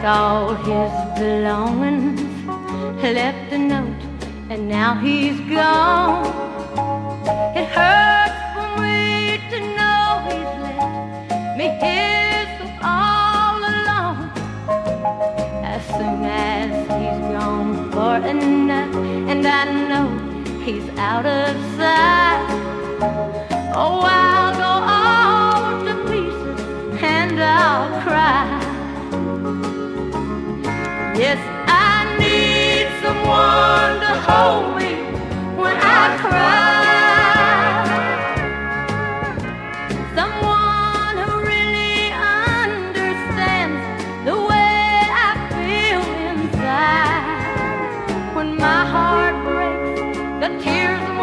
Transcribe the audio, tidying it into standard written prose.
all his belongings, left a note, and now he's gone. It hurts for me to know he's left me here so all alone. As soon as he's gone for enough, and I know he's out of sight, oh,